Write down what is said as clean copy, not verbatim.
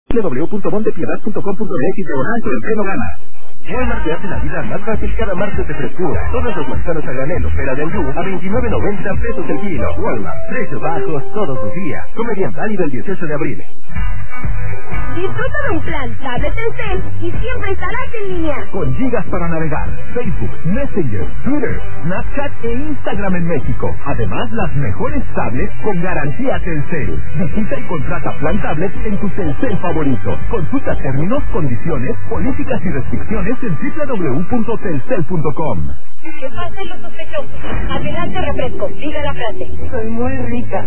www.mondepiedad.com.mx/Gana. Walmart te hace la vida más fácil cada martes de frescura. Todas las manzanas a granel o pera del Yu a 29.90 pesos el kilo. Walmart, precios bajos todos los días. Come bien, válido el 18 de abril. Disfruta de un plan tablet Telcel y siempre estarás en línea. Con gigas para navegar, Facebook, Messenger, Twitter, Snapchat e Instagram en México. Además, las mejores tablets con garantía Telcel. Visita y contrata plan tablet en tu Telcel favorito. Consulta términos, condiciones, políticas y restricciones en www.telcel.com. Que pasen los sospechosos. Adelante refresco. Diga la frase. Soy muy rica.